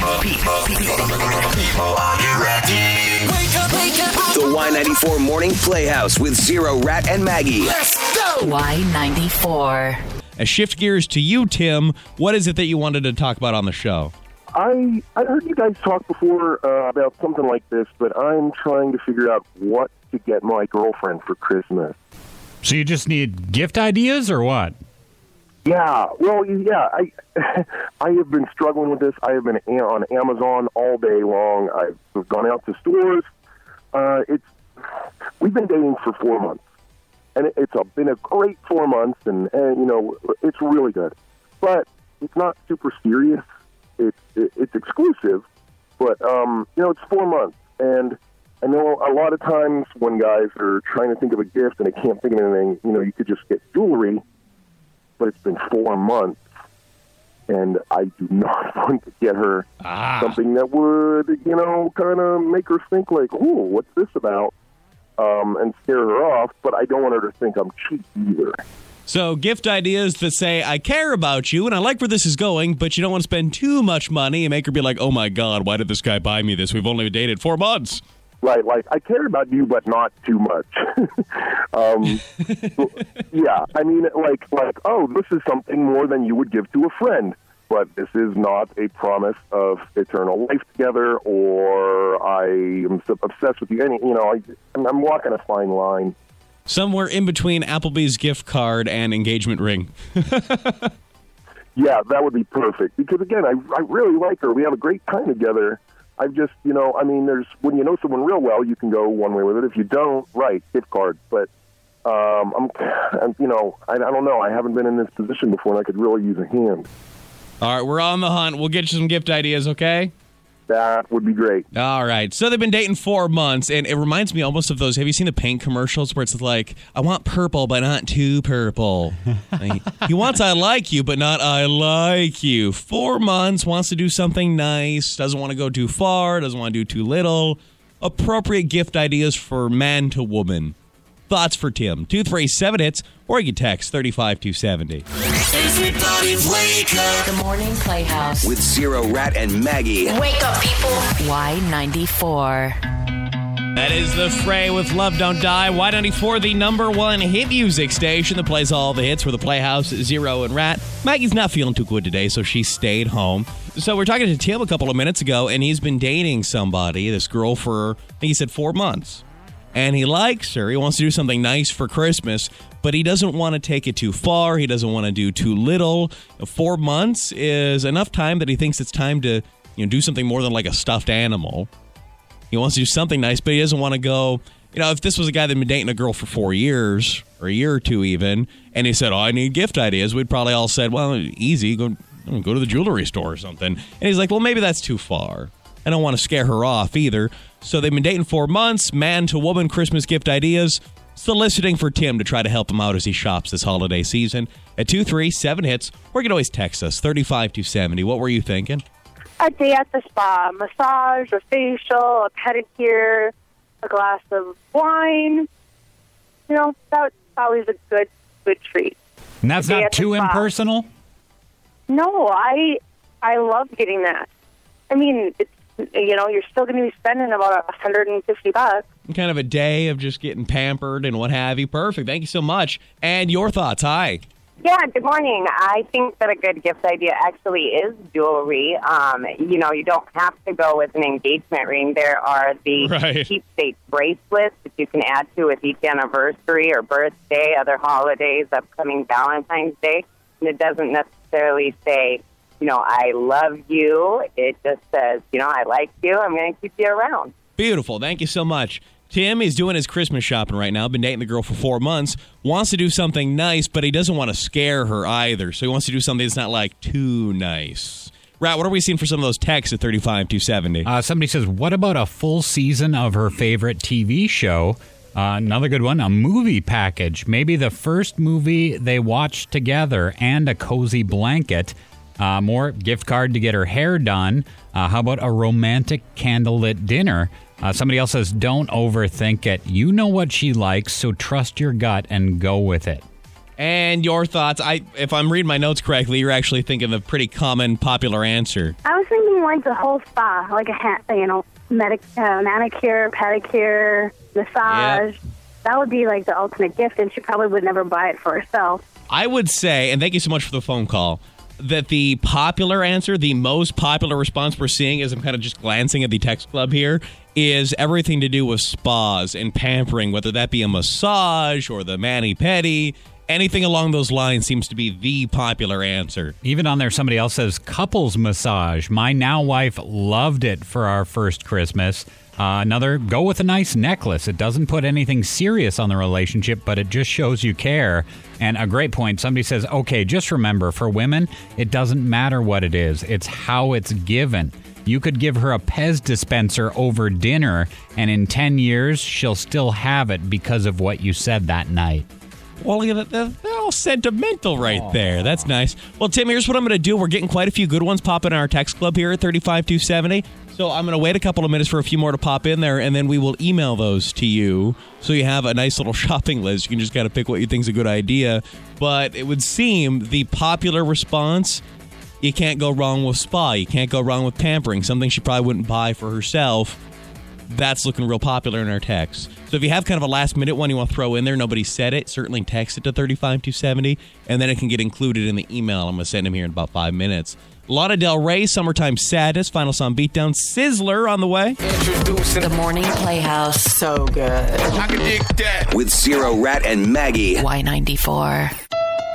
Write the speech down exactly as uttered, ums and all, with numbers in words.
People, are you ready? Wake up, wake up. The Y ninety-four Morning Playhouse with Zero, Rat, and Maggie. Let's go! Y ninety-four. A shift gears to you, Tim. What is it that you wanted to talk about on the show? I I heard you guys talk before uh, about something like this, but I'm trying to figure out what to get my girlfriend for Christmas. So you just need gift ideas or what? Yeah, well, yeah, I I have been struggling with this. I have been on Amazon all day long. I've gone out to stores. Uh, it's we've been dating for four months, and it, it's a, been a great four months, and, and you know it's really good. But it's not super serious. It's it, it's exclusive, but um, you know it's four months, and I know a lot of times when guys are trying to think of a gift and they can't think of anything, you know, you could just get jewelry. But it's been four months, and I do not want to get her ah. something that would, you know, kind of make her think like, "Ooh, what's this about?" Um, and scare her off. But I don't want her to think I'm cheap either. So gift ideas that say, I care about you and I like where this is going, but you don't want to spend too much money and make her be like, oh my God, why did this guy buy me this? We've only dated four months. Right, like, I care about you, but not too much. um, yeah, I mean, like, like, oh, this is something more than you would give to a friend, but this is not a promise of eternal life together, or I am so obsessed with you. Any, you know, I, I'm walking a fine line. Somewhere in between Applebee's gift card and engagement ring. Yeah, that would be perfect. Because, again, I, I really like her. We have a great time together. I just, you know, I mean, there's when you know someone real well, you can go one way with it. If you don't, right, gift card. But, um, I'm, I'm you know, I, I don't know. I haven't been in this position before, and I could really use a hand. All right, we're on the hunt. We'll get you some gift ideas, okay? That would be great. All right. So they've been dating four months, and it reminds me almost of those. Have you seen the paint commercials where it's like, I want purple, but not too purple? Like, he wants I like you, but not I like you. Four months, wants to do something nice, doesn't want to go too far, doesn't want to do too little. Appropriate gift ideas for man to woman. Thoughts for Tim. two three seven hits, or you can text three five two seven zero. Everybody wake up. The Morning Playhouse. With Zero, Rat, and Maggie. Wake up, people. Y ninety-four. That is The Fray with Love Don't Die. Y ninety-four, the number one hit music station that plays all the hits for the Playhouse, Zero, and Rat. Maggie's not feeling too good today, so she stayed home. So we're talking to Tim a couple of minutes ago, and he's been dating somebody, this girl, for, I think he said four months. And he likes her. He wants to do something nice for Christmas, but he doesn't want to take it too far. He doesn't want to do too little. Four months is enough time that he thinks it's time to, you know, do something more than like a stuffed animal. He wants to do something nice, but he doesn't want to go, you know, if this was a guy that had been dating a girl for four years, or a year or two even, and he said, oh, I need gift ideas, we'd probably all said, well, easy, go, go to the jewelry store or something. And he's like, well, maybe that's too far. I don't want to scare her off either. So they've been dating four months, man to woman Christmas gift ideas, soliciting for Tim to try to help him out as he shops this holiday season. At two three seven hits, or you can always text us, three five two seven zero. What were you thinking? A day at the spa, massage, a facial, a pedicure, a glass of wine. You know, that's always a good, good treat. And that's not too impersonal? No, I, I love getting that. I mean, it's, you know, you're still going to be spending about one hundred fifty bucks. Kind of a day of just getting pampered and what have you. Perfect. Thank you so much. And your thoughts. Hi. Yeah, good morning. I think that a good gift idea actually is jewelry. Um, you know, you don't have to go with an engagement ring. There are the right. keepsake bracelets that you can add to with each anniversary or birthday, other holidays, upcoming Valentine's Day. And it doesn't necessarily say, you know, I love you. It just says, you know, I like you. I'm going to keep you around. Beautiful. Thank you so much. Tim is doing his Christmas shopping right now. Been dating the girl for four months. Wants to do something nice, but he doesn't want to scare her either. So he wants to do something that's not like too nice. Rat, what are we seeing for some of those texts at three five two seven zero? Uh, somebody says, what about a full season of her favorite T V show? Uh, another good one, a movie package. Maybe the first movie they watched together and a cozy blanket. Uh, more gift card to get her hair done. Uh, how about a romantic candlelit dinner? Uh, somebody else says, don't overthink it. You know what she likes, so trust your gut and go with it. And your thoughts? I, if I'm reading my notes correctly, you're actually thinking of a pretty common, popular answer. I was thinking like the whole spa, like a hat, you know, medic, uh, manicure, pedicure, massage. Yep. That would be like the ultimate gift, and she probably would never buy it for herself. I would say, and thank you so much for the phone call, that the popular answer, the most popular response we're seeing, as I'm kind of just glancing at the text club here, is everything to do with spas and pampering, whether that be a massage or the mani-pedi. Anything along those lines seems to be the popular answer. Even on there, somebody else says couples massage. My now wife loved it for our first Christmas. Uh, another, go with a nice necklace. It doesn't put anything serious on the relationship, but it just shows you care. And a great point, somebody says, okay, just remember, for women, it doesn't matter what it is. It's how it's given. You could give her a Pez dispenser over dinner, and in ten years, she'll still have it because of what you said that night. Well, they're all sentimental right Aww. There. That's nice. Well, Tim, here's what I'm going to do. We're getting quite a few good ones popping in our text club here at thirty-five two seventy. So I'm going to wait a couple of minutes for a few more to pop in there, and then we will email those to you so you have a nice little shopping list. You can just kind of pick what you think is a good idea. But it would seem the popular response, you can't go wrong with spa. You can't go wrong with pampering, something she probably wouldn't buy for herself. That's looking real popular in our text. So if you have kind of a last-minute one you want to throw in there, nobody said it, certainly text it to thirty-five two seventy, and then it can get included in the email. I'm going to send them here in about five minutes. Lana Del Rey, Summertime Sadness, Final Song Beatdown, Sizzler on the way. Introducing the Morning Playhouse. So good. I can dig that. With Zero, Rat, and Maggie. Y ninety-four.